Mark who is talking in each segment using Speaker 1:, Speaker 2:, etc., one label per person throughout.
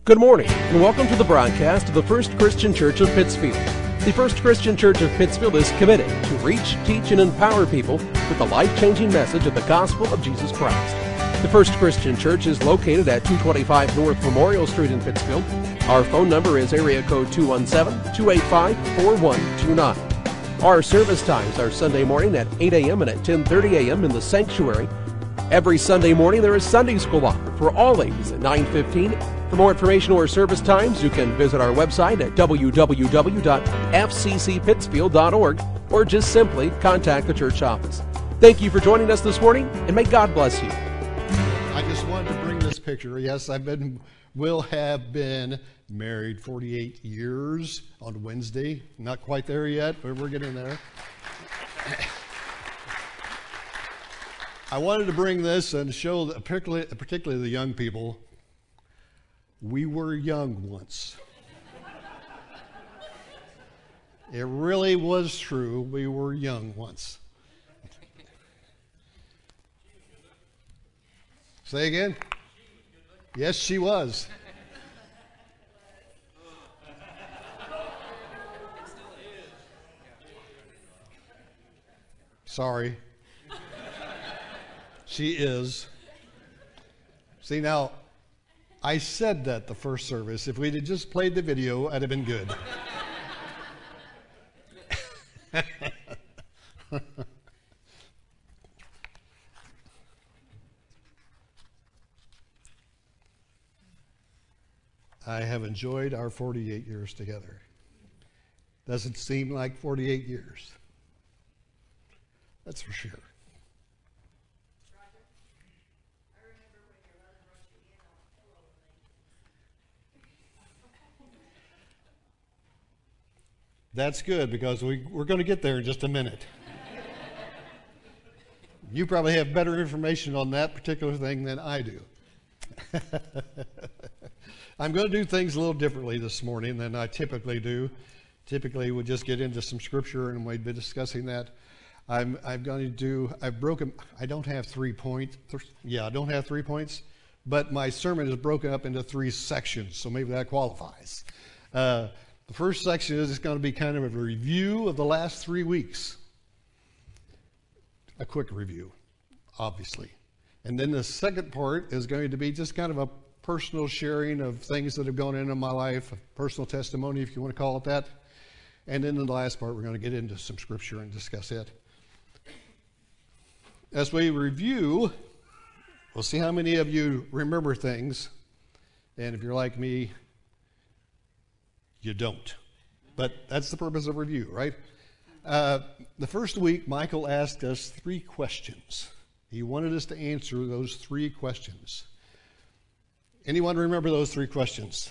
Speaker 1: Good morning, and welcome to the broadcast of the First Christian Church of Pittsfield. The First Christian Church of Pittsfield is committed to reach, teach, and empower people with the life-changing message of the gospel of Jesus Christ. The First Christian Church is located at 225 North Memorial Street in Pittsfield. Our phone number is area code 217-285-4129. Our service times are Sunday morning at 8 a.m. and at 10:30 a.m. in the sanctuary. Every Sunday morning there is Sunday school offered for all ages at 9:15. For more information or service times, you can visit our website at www.fccpittsfield.org or just simply contact the church office. Thank you for joining us this morning, and may God bless you.
Speaker 2: I just wanted to bring this picture. Yes, will have been married 48 years on Wednesday. Not quite there yet, but we're getting there. I wanted to bring this and show, particularly the young people, we were young once. It really was true. We were young once. Say again? Yes, she was. Sorry. She is. See, now, I said that the first service. If we'd have just played the video, I'd have been good. I have enjoyed our 48 years together. Doesn't seem like 48 years. That's for sure. That's good, because we're going to get there in just a minute. You probably have better information on that particular thing than I do. I'm going to do things a little differently this morning than I typically do. Typically, we'll just get into some scripture and we'd be discussing that. I don't have 3 points. I don't have 3 points, but my sermon is broken up into 3 sections, so maybe that qualifies. The first section is going to be kind of a review of the last 3 weeks. A quick review, obviously. And then the second part is going to be just kind of a personal sharing of things that have gone into my life, a personal testimony, if you want to call it that. And then in the last part, we're going to get into some scripture and discuss it. As we review, we'll see how many of you remember things. And if you're like me, you don't. But that's the purpose of review, right? The first week, Michael asked us 3 questions. He wanted us to answer those 3 questions. Anyone remember those 3 questions?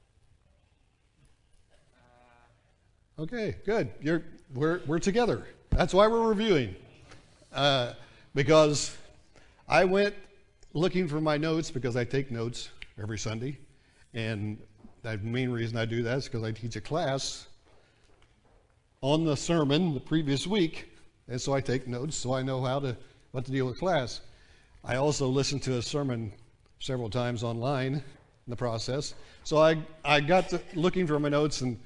Speaker 2: Okay, good. We're together. That's why we're reviewing. Because I went looking for my notes, because I take notes every Sunday, and the main reason I do that is because I teach a class on the sermon the previous week, and so I take notes so I know what to deal with class. I also listen to a sermon several times online in the process. So I got to looking for my notes, and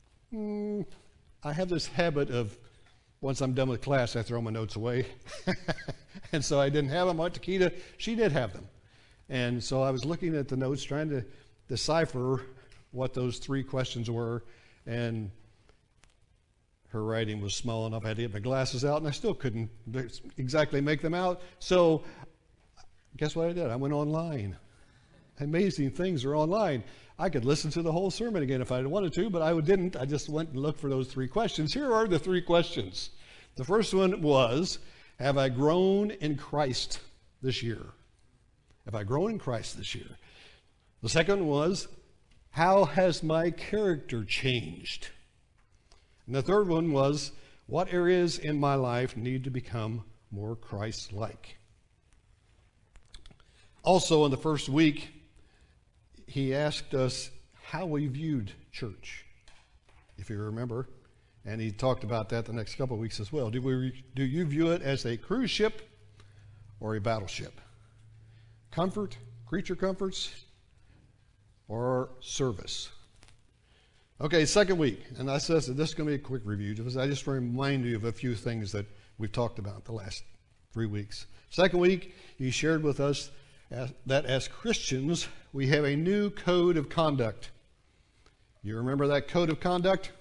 Speaker 2: I have this habit of, once I'm done with class, I throw my notes away. And so I didn't have them. I went to Keita. She did have them. And so I was looking at the notes, trying to decipher what those 3 questions were, and her writing was small enough I had to get my glasses out, and I still couldn't exactly make them out. So guess what I did? I went online. Amazing things are online. I could listen to the whole sermon again if I wanted to, but I didn't. I just went and looked for those 3 questions. Here are the 3 questions. The first one was, have I grown in Christ this year? Have I grown in Christ this year? The second was, how has my character changed? And the third one was, what areas in my life need to become more Christ-like? Also, in the first week, he asked us how we viewed church, if you remember. And he talked about that the next couple of weeks as well. Do you view it as a cruise ship or a battleship? Comfort, creature comforts, or service. Okay, second week, and I said this is going to be a quick review because I just want to remind you of a few things that we've talked about the last 3 weeks. Second week, he shared with us that as Christians, we have a new code of conduct. You remember that code of conduct?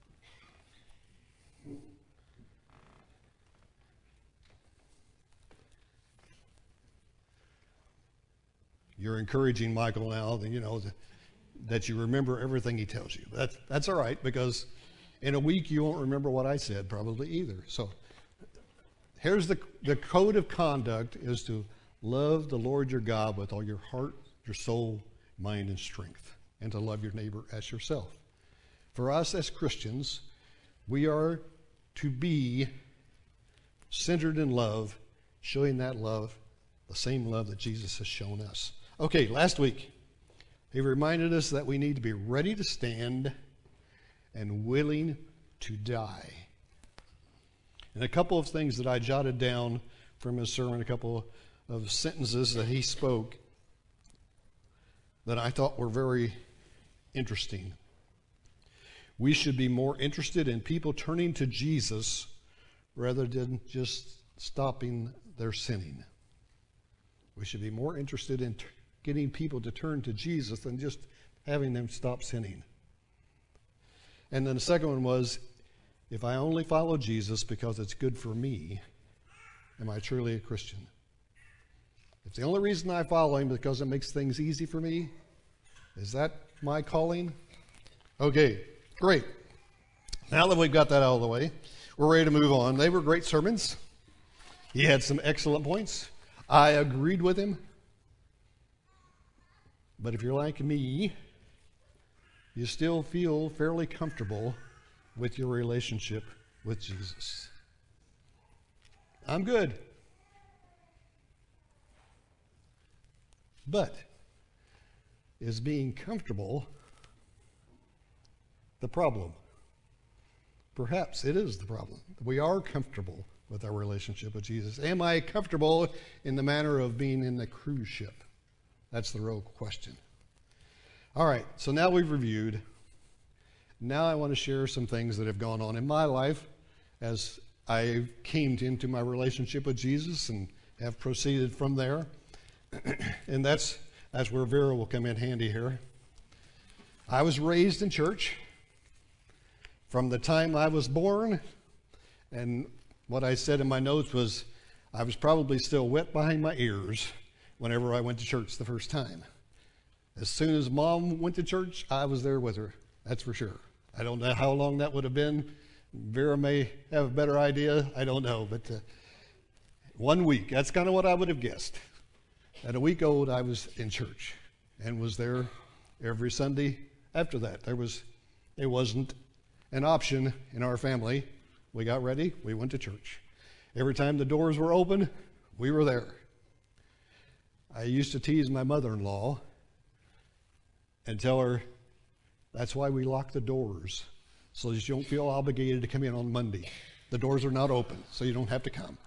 Speaker 2: You're encouraging Michael now, that you remember everything he tells you. That's all right, because in a week you won't remember what I said probably either. So here's the code of conduct is to love the Lord your God with all your heart, your soul, mind, and strength, and to love your neighbor as yourself. For us as Christians, we are to be centered in love, showing that love, the same love that Jesus has shown us. Okay, last week, he reminded us that we need to be ready to stand and willing to die. And a couple of things that I jotted down from his sermon, a couple of sentences that he spoke that I thought were very interesting. We should be more interested in people turning to Jesus rather than just stopping their sinning. We should be more interested in getting people to turn to Jesus than just having them stop sinning. And then the second one was, if I only follow Jesus because it's good for me, am I truly a Christian? If the only reason I follow him is because it makes things easy for me, is that my calling? Okay, great. Now that we've got that out of the way, we're ready to move on. They were great sermons. He had some excellent points. I agreed with him. But if you're like me, you still feel fairly comfortable with your relationship with Jesus. I'm good. But is being comfortable the problem? Perhaps it is the problem. We are comfortable with our relationship with Jesus. Am I comfortable in the manner of being in the cruise ship? That's the real question. All right, so now we've reviewed. Now I want to share some things that have gone on in my life as I came into my relationship with Jesus and have proceeded from there. And that's where Vera will come in handy here. I was raised in church from the time I was born, and what I said in my notes was I was probably still wet behind my ears whenever I went to church the first time. As soon as Mom went to church, I was there with her. That's for sure. I don't know how long that would have been. Vera may have a better idea. I don't know. But 1 week, that's kind of what I would have guessed. At a week old, I was in church and was there every Sunday after that. It wasn't an option in our family. We got ready, we went to church. Every time the doors were open, we were there. I used to tease my mother-in-law and tell her, that's why we lock the doors, so that you don't feel obligated to come in on Monday. The doors are not open, so you don't have to come.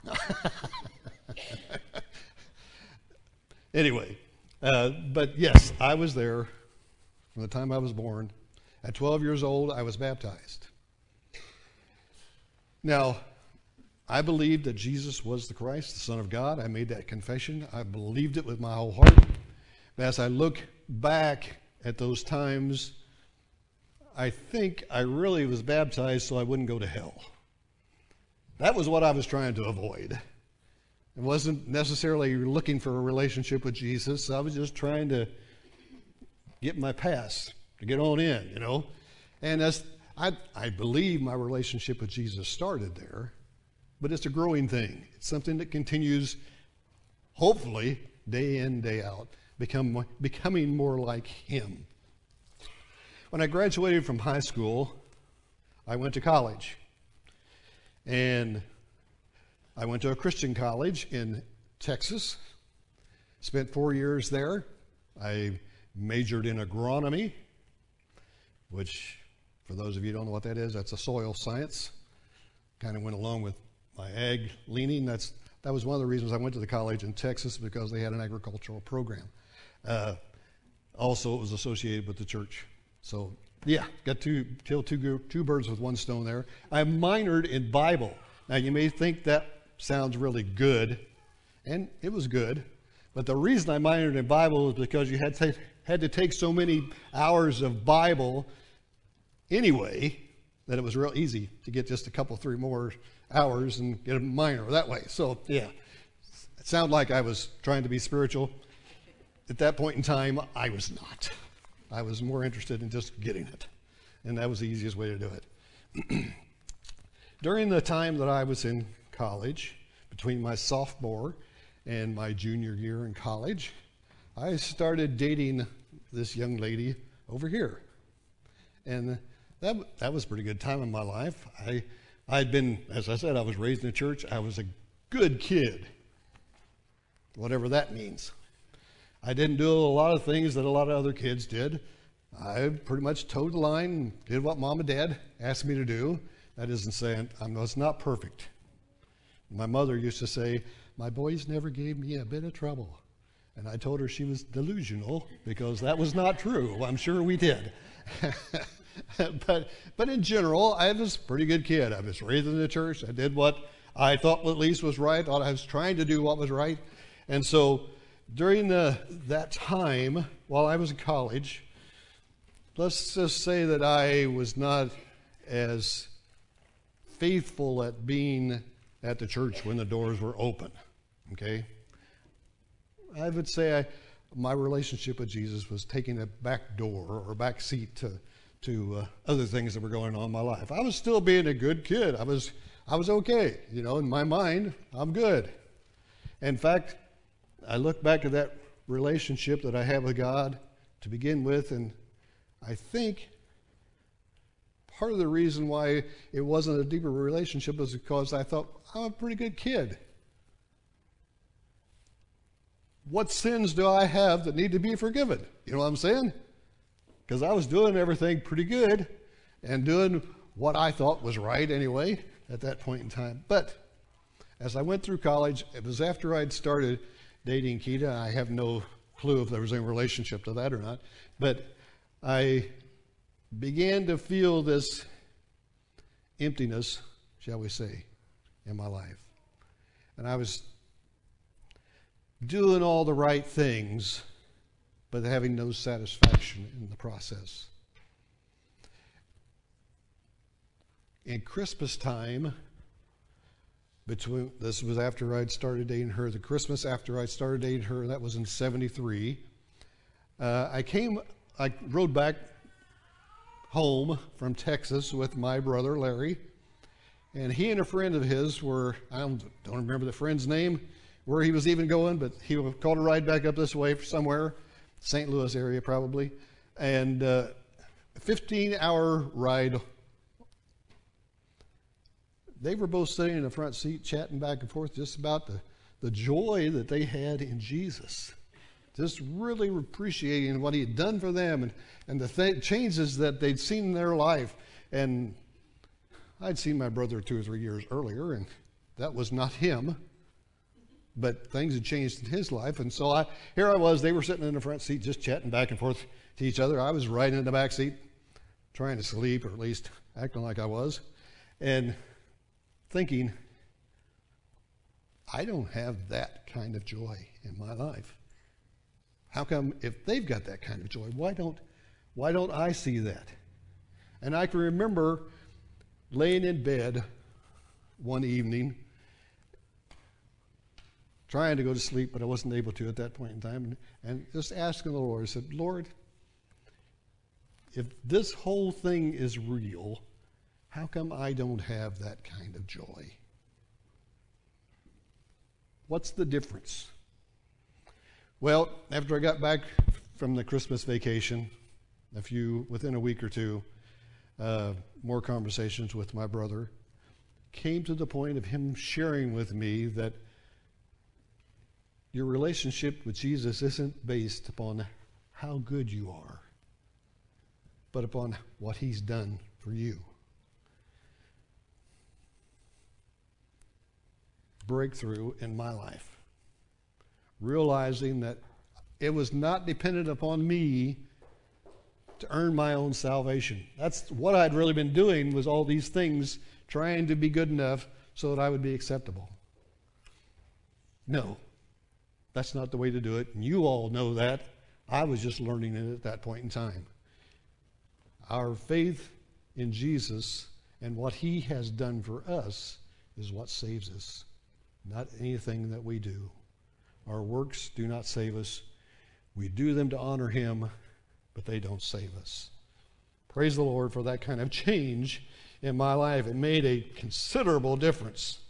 Speaker 2: Anyway, but yes, I was there from the time I was born. At 12 years old, I was baptized. Now, I believed that Jesus was the Christ, the Son of God. I made that confession. I believed it with my whole heart. But as I look back at those times, I think I really was baptized so I wouldn't go to hell. That was what I was trying to avoid. I wasn't necessarily looking for a relationship with Jesus. I was just trying to get my pass, to get on in, you know. And as I believe my relationship with Jesus started there, but it's a growing thing. It's something that continues, hopefully, day in, day out, becoming more like Him. When I graduated from high school, I went to college. And I went to a Christian college in Texas, spent 4 years there. I majored in agronomy, which, for those of you who don't know what that is, that's a soil science. Kind of went along with my ag leaning. That was one of the reasons I went to the college in Texas, because they had an agricultural program. also it was associated with the church. So yeah, got two birds with one stone there. I minored in Bible. Now you may think that sounds really good, and it was good, but the reason I minored in Bible is because you had to take so many hours of Bible anyway that it was real easy to get just a couple, 3 more hours and get a minor that way. So yeah, it sounded like I was trying to be spiritual. At that point in time, I was not. I was more interested in just getting it, and that was the easiest way to do it. During the time that I was in college, between my sophomore and my junior year in college, I started dating this young lady over here. And that was a pretty good time in my life. I'd been, as I said, I was raised in the church. I was a good kid, whatever that means. I didn't do a lot of things that a lot of other kids did. I pretty much towed the line and did what mom and dad asked me to do. That isn't saying I was not perfect. My mother used to say, my boys never gave me a bit of trouble. And I told her she was delusional because that was not true. Well, I'm sure we did. But in general, I was a pretty good kid. I was raised in the church. I did what I thought at least was right. I thought I was trying to do what was right. And so during that time, while I was in college, let's just say that I was not as faithful at being at the church when the doors were open, okay? I would say my relationship with Jesus was taking a back door or a back seat to other things that were going on in my life. I was still being a good kid. I was okay. You know, in my mind, I'm good. In fact, I look back at that relationship that I had with God to begin with, and I think part of the reason why it wasn't a deeper relationship was because I thought, I'm a pretty good kid. What sins do I have that need to be forgiven? You know what I'm saying? Because I was doing everything pretty good and doing what I thought was right anyway at that point in time. But as I went through college, it was after I'd started dating Keita. I have no clue if there was any relationship to that or not. But I began to feel this emptiness, shall we say, in my life. And I was doing all the right things, but having no satisfaction in the process. In Christmas time, this was after I'd started dating her, the Christmas after I started dating her, that was in 73, I rode back home from Texas with my brother Larry, and he and a friend of his were, I don't remember the friend's name, where he was even going, but he called a ride back up this way somewhere, St. Louis area probably, and a 15-hour ride. They were both sitting in the front seat chatting back and forth just about the joy that they had in Jesus. Just really appreciating what he had done for them and the changes that they'd seen in their life. And I'd seen my brother 2 or 3 years earlier, and that was not him. But things had changed in his life. And so here I was, they were sitting in the front seat just chatting back and forth to each other. I was riding in the back seat, trying to sleep, or at least acting like I was, and thinking, I don't have that kind of joy in my life. How come if they've got that kind of joy, why don't I see that? And I can remember laying in bed one evening, trying to go to sleep, but I wasn't able to at that point in time, and just asking the Lord, I said, Lord, if this whole thing is real, how come I don't have that kind of joy? What's the difference? Well, after I got back from the Christmas vacation, within a week or two, more conversations with my brother, came to the point of him sharing with me that your relationship with Jesus isn't based upon how good you are, but upon what he's done for you. Breakthrough in my life. Realizing that It was not dependent upon me to earn my own salvation. That's what I'd really been doing, was all these things, trying to be good enough so that I would be acceptable. No, that's not the way to do it. And you all know that. I was just learning it at that point in time. Our faith in Jesus and what he has done for us is what saves us, not anything that we do. Our works do not save us. We do them to honor him, but they don't save us. Praise the Lord for that kind of change in my life. It made a considerable difference.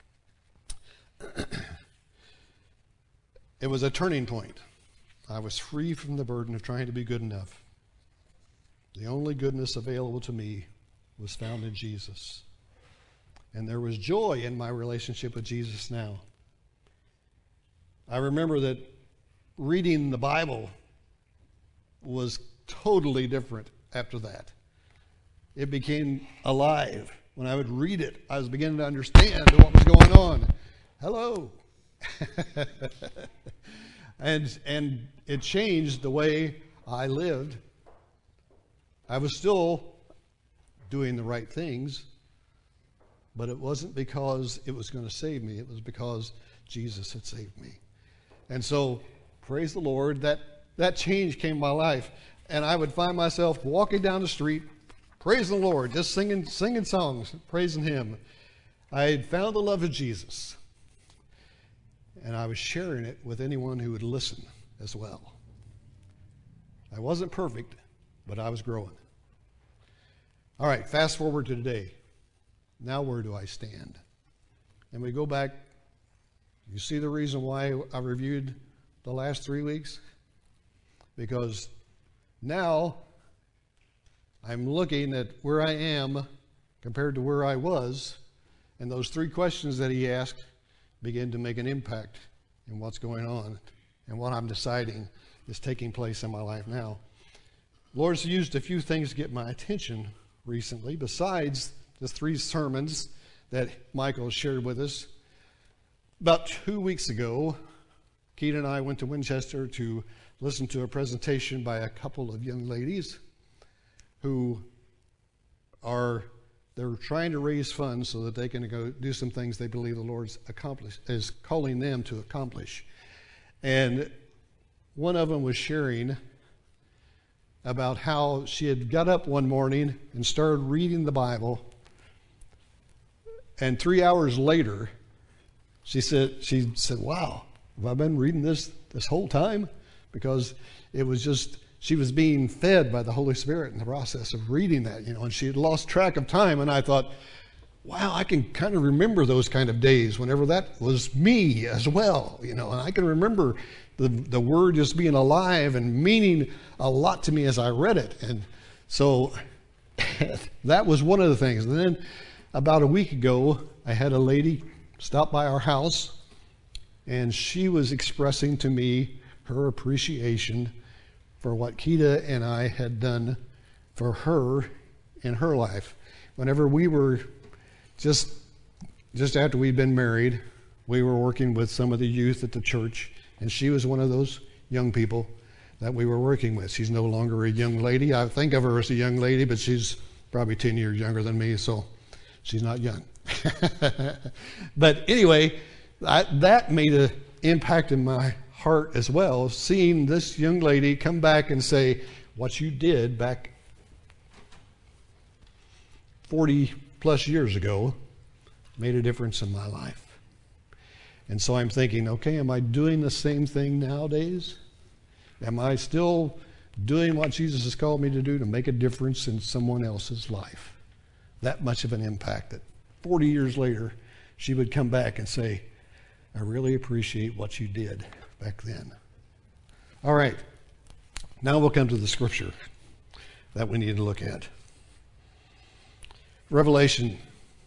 Speaker 2: It was a turning point. I was free from the burden of trying to be good enough. The only goodness available to me was found in Jesus. And there was joy in my relationship with Jesus now. I remember that reading the Bible was totally different after that. It became alive. When I would read it, I was beginning to understand what was going on. Hello. And it changed the way I lived. I was still doing the right things, but it wasn't because it was going to save me. It was because Jesus had saved me. And so, praise the Lord, that change came in my life. And I would find myself walking down the street, praising the Lord, just singing songs, praising him. I had found the love of Jesus. And I was sharing it with anyone who would listen as well. I wasn't perfect, but I was growing. All right, fast forward to today. Now where do I stand? And we go back. You see the reason why I reviewed the last 3 weeks? Because now I'm looking at where I am compared to where I was, and those 3 questions that he asked begin to make an impact in what's going on and what I'm deciding is taking place in my life now. Lord's used a few things to get my attention recently, besides the 3 sermons that Michael shared with us. About 2 weeks ago, Keita and I went to Winchester to listen to a presentation by a couple of young ladies who they're trying to raise funds so that they can go do some things they believe the Lord is calling them to accomplish. And one of them was sharing about how she had got up one morning and started reading the Bible, and 3 hours later, she said, wow, have I been reading this whole time? Because it was just, she was being fed by the Holy Spirit in the process of reading that, and she had lost track of time. And I thought, wow, I can kind of remember those kind of days whenever that was me as well, and I can remember the word just being alive and meaning a lot to me as I read it. And so that was one of the things. And then about a week ago, I had a lady stop by our house, and she was expressing to me her appreciation for what Keita and I had done for her in her life. Whenever we were just after we'd been married, we were working with some of the youth at the church, and she was one of those young people that we were working with. She's no longer a young lady. I think of her as a young lady, but she's probably 10 years younger than me, so she's not young. But anyway, that made an impact in my heart as well, seeing this young lady come back and say, what you did back 40 plus years ago made a difference in my life. And so I'm thinking, okay, am I doing the same thing nowadays? Am I still doing what Jesus has called me to do to make a difference in someone else's life? That much of an impact that 40 years later, she would come back and say, I really appreciate what you did back then. All right, now we'll come to the scripture that we need to look at. Revelation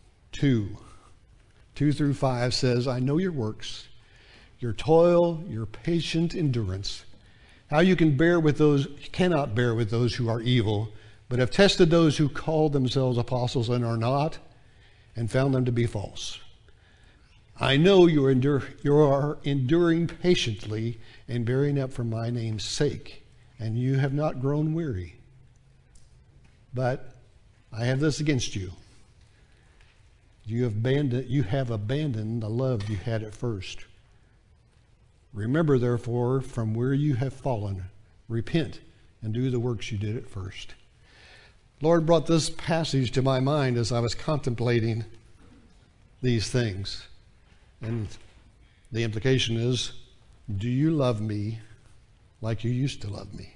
Speaker 2: 2:2-5 says, I know your works, your toil, your patient endurance, how you cannot bear with those who are evil, but have tested those who call themselves apostles and are not, and found them to be false. I know you are enduring patiently and bearing up for my name's sake, and you have not grown weary. But I have this against you. You have abandoned the love you had at first. Remember, therefore, from where you have fallen, repent and do the works you did at first. Lord brought this passage to my mind as I was contemplating these things. And the implication is, do you love me like you used to love me?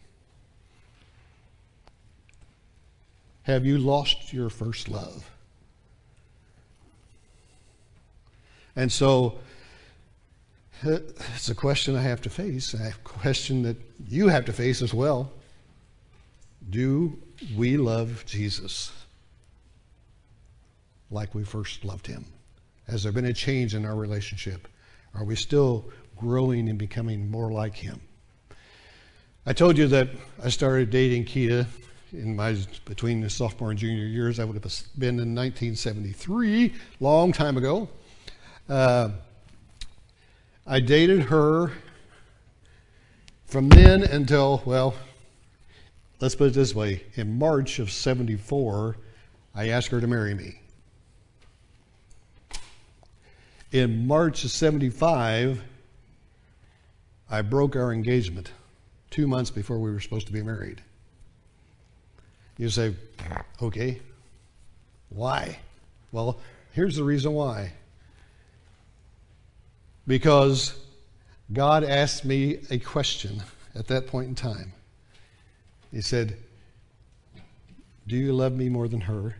Speaker 2: Have you lost your first love? And so it's a question I have to face, a question that you have to face as well. Do we love Jesus like we first loved him? Has there been a change in our relationship? Are we still growing and becoming more like him? I told you that I started dating Keita between the sophomore and junior years. That would have been in 1973, long time ago. I dated her from then until, well, let's put it this way. In March of 74, I asked her to marry me. In March of 75, I broke our engagement 2 months before we were supposed to be married. You say, okay, why? Well, here's the reason why. Because God asked me a question at that point in time. He said, do you love me more than her?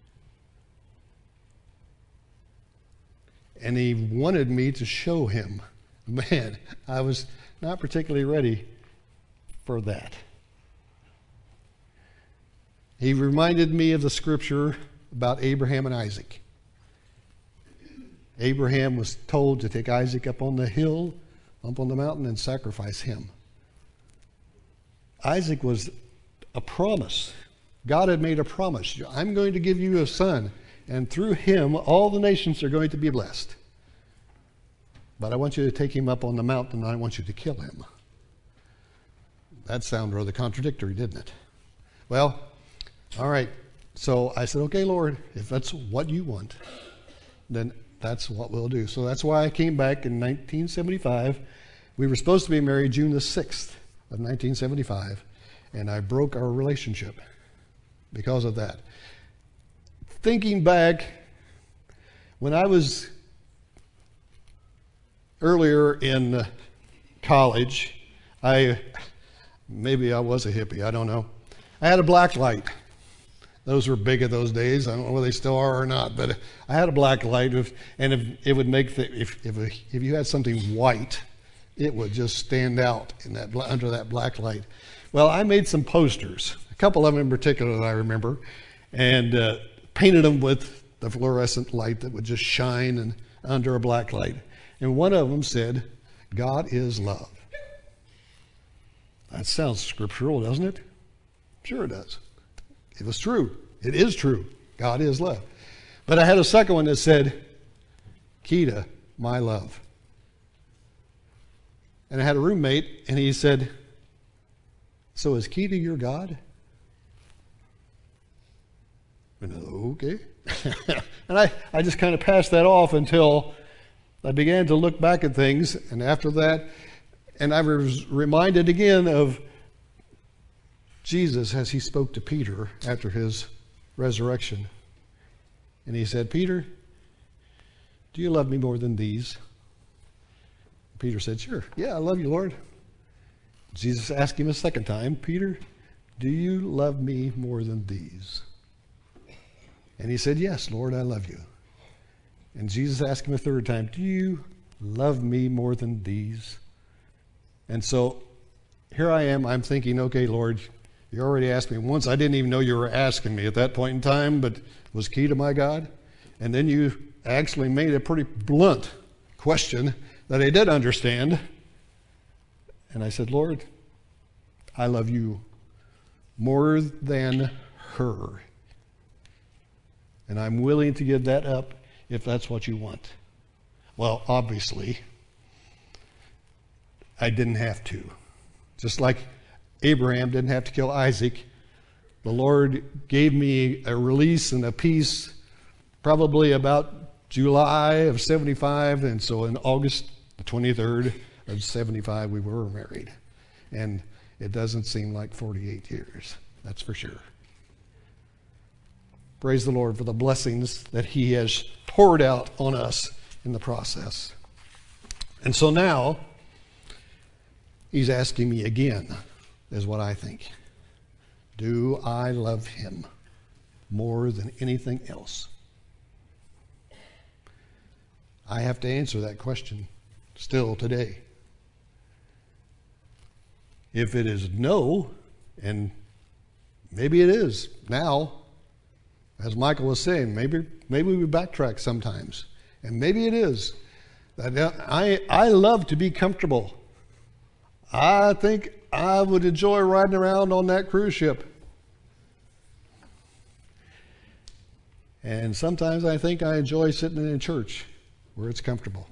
Speaker 2: And he wanted me to show him. Man, I was not particularly ready for that. He reminded me of the scripture about Abraham and Isaac. Abraham was told to take Isaac up on the hill, up on the mountain, and sacrifice him. Isaac was a promise. God had made a promise. I'm going to give you a son, and through him all the nations are going to be blessed. But I want you to take him up on the mountain, and I want you to kill him. That sounded rather contradictory, didn't it? Well, all right. So I said, okay, Lord, if that's what you want, then that's what we'll do. So that's why I came back in 1975. We were supposed to be married June the 6th of 1975, and I broke our relationship because of that. Thinking back, when I was earlier in college, maybe I was a hippie, I don't know. I had a black light. Those were big in those days. I don't know whether they still are or not, but I had a black light, and it would make if you had something white, it would just stand out in that under that black light. Well, I made some posters, a couple of them in particular that I remember, and painted them with the fluorescent light that would just shine and under a black light. And one of them said, "God is love." That sounds scriptural, doesn't it? Sure it does. It was true. It is true. God is love. But I had a second one that said, "Keita, my love." And I had a roommate, and he said, "So is Keita your God?" And I said, okay. And I just kind of passed that off until I began to look back at things. And after that, and I was reminded again of Jesus as he spoke to Peter after his resurrection. And he said, "Peter, do you love me more than these?" Peter said, "Sure. Yeah, I love you, Lord." Jesus asked him a second time, "Peter, do you love me more than these?" And he said, "Yes, Lord, I love you." And Jesus asked him a third time, "Do you love me more than these?" And so here I am, I'm thinking, okay, Lord, you already asked me once. I didn't even know you were asking me at that point in time, but was Keita my God? And then you actually made a pretty blunt question that I did understand. And I said, "Lord, I love you more than her. And I'm willing to give that up if that's what you want. Well, obviously, I didn't have to. Just like Abraham didn't have to kill Isaac, the Lord gave me a release and a peace probably about July of 75, and so in August the 23rd of 75 we were married. And it doesn't seem like 48 years, that's for sure. Praise the Lord for the blessings that He has poured out on us in the process. And so now, He's asking me again, is what I think. Do I love Him more than anything else? I have to answer that question still today. If it is no, and maybe it is now, as Michael was saying, maybe we backtrack sometimes, and maybe it is. I love to be comfortable. I think I would enjoy riding around on that cruise ship. And sometimes I think I enjoy sitting in a church where it's comfortable.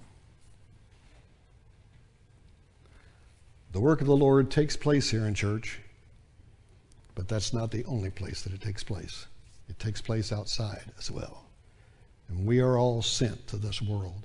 Speaker 2: The work of the Lord takes place here in church, but that's not the only place that it takes place. It takes place outside as well. And we are all sent to this world.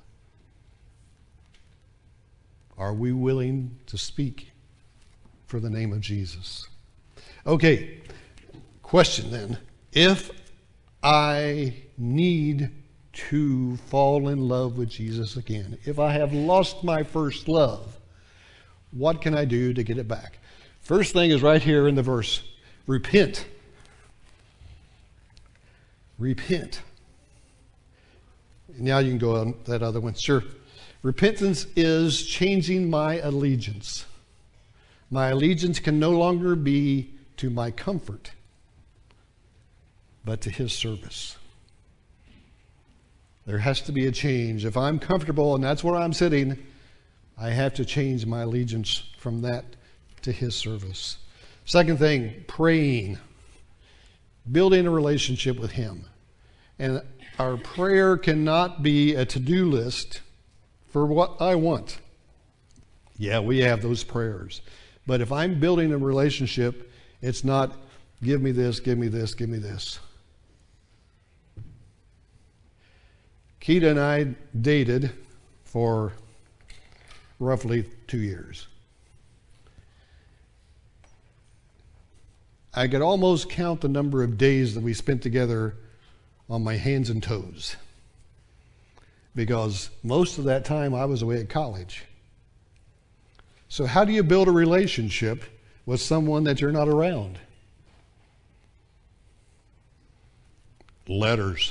Speaker 2: Are we willing to speak for the name of Jesus? Okay, question then. If I need to fall in love with Jesus again, if I have lost my first love, what can I do to get it back? First thing is right here in the verse. Repent. Repent. Now you can go on that other one. Sure. Repentance is changing my allegiance. My allegiance can no longer be to my comfort, but to His service. There has to be a change. If I'm comfortable and that's where I'm sitting, I have to change my allegiance from that to His service. Second thing, praying. Building a relationship with Him. And our prayer cannot be a to-do list for what I want. Yeah, we have those prayers. But if I'm building a relationship, it's not, give me this, give me this, give me this. Keita and I dated for roughly 2 years. I could almost count the number of days that we spent together on my hands and toes, because most of that time I was away at college. So how do you build a relationship with someone that you're not around? Letters.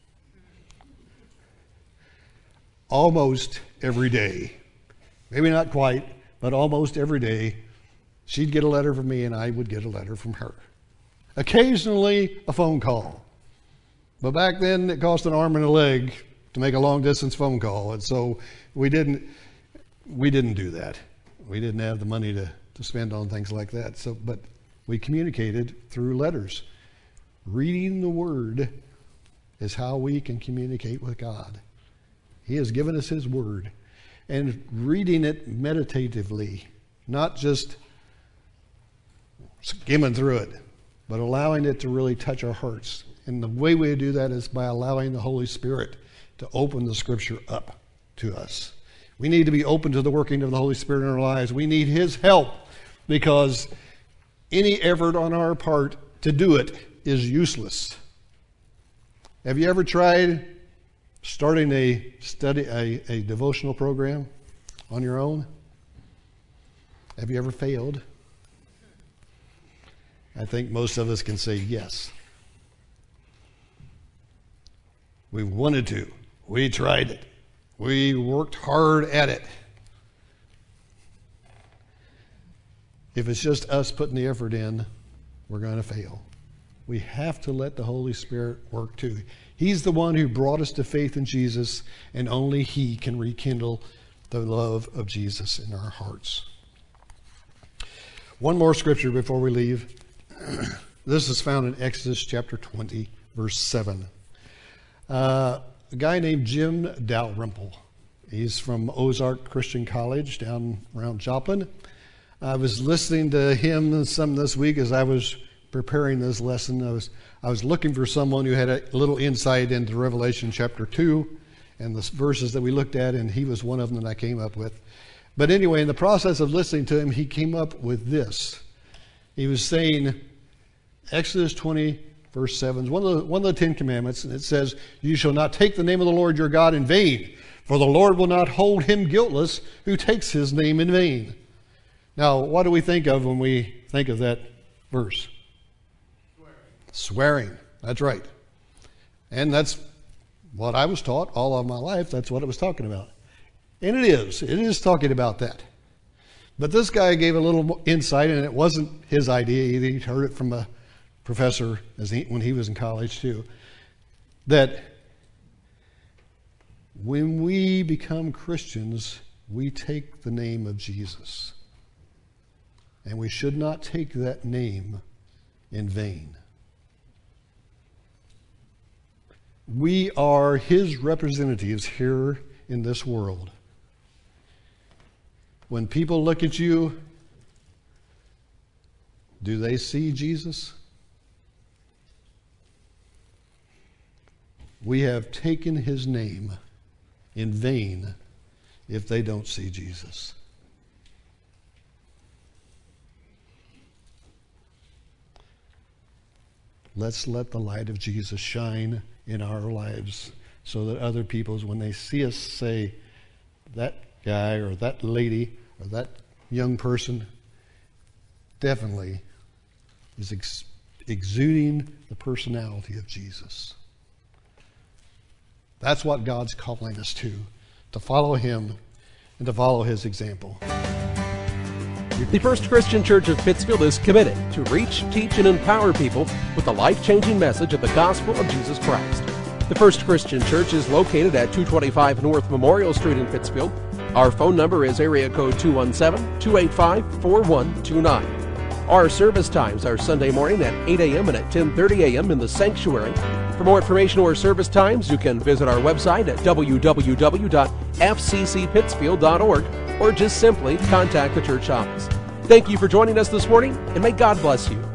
Speaker 2: Almost every day. Maybe not quite, but almost every day. She'd get a letter from me and I would get a letter from her. Occasionally a phone call. But back then it cost an arm and a leg to make a long distance phone call. And so we didn't do that. We didn't have the money to spend on things like that. But we communicated through letters. Reading the Word is how we can communicate with God. He has given us His Word. And reading it meditatively, not just skimming through it, but allowing it to really touch our hearts. And the way we do that is by allowing the Holy Spirit to open the Scripture up to us. We need to be open to the working of the Holy Spirit in our lives. We need His help, because any effort on our part to do it is useless. Have you ever tried starting a devotional program on your own? Have you ever failed? I think most of us can say yes. We wanted to. We tried it. We worked hard at it. If it's just us putting the effort in, we're going to fail. We have to let the Holy Spirit work too. He's the one who brought us to faith in Jesus, and only He can rekindle the love of Jesus in our hearts. One more scripture before we leave. This is found in Exodus chapter 20, verse 7. A guy named Jim Dalrymple He's from Ozark Christian College down around Joplin. I was listening to him some this week as I was preparing this lesson. I was looking for someone who had a little insight into Revelation chapter 2 and the verses that we looked at, and he was one of them that I came up with. But anyway, in the process of listening to him, he came up with this. He was saying, Exodus 20, verse 7, is one of the 10 commandments, and it says, "You shall not take the name of the Lord your God in vain, for the Lord will not hold him guiltless who takes his name in vain." Now, what do we think of when we think of that verse? Swearing. That's right. And that's what I was taught all of my life. That's what it was talking about. And it is talking about that. But this guy gave a little insight, and it wasn't his idea either. He heard it from a professor when he was in college too, that when we become Christians, we take the name of Jesus. And we should not take that name in vain. We are his representatives here in this world. When people look at you, do they see Jesus? We have taken his name in vain if they don't see Jesus. Let's let the light of Jesus shine in our lives so that other people, when they see us, say, that guy or that lady or that young person definitely is exuding the personality of Jesus. That's what God's calling us to follow him and to follow his example.
Speaker 1: The First Christian Church of Pittsfield is committed to reach, teach, and empower people with the life-changing message of the gospel of Jesus Christ. The First Christian Church is located at 225 North Memorial Street in Pittsfield. Our phone number is area code 217-285-4129. Our service times are Sunday morning at 8 a.m. and at 10:30 a.m. in the sanctuary. For more information or service times, you can visit our website at www.fccpittsfield.org or just simply contact the church office. Thank you for joining us this morning, and may God bless you.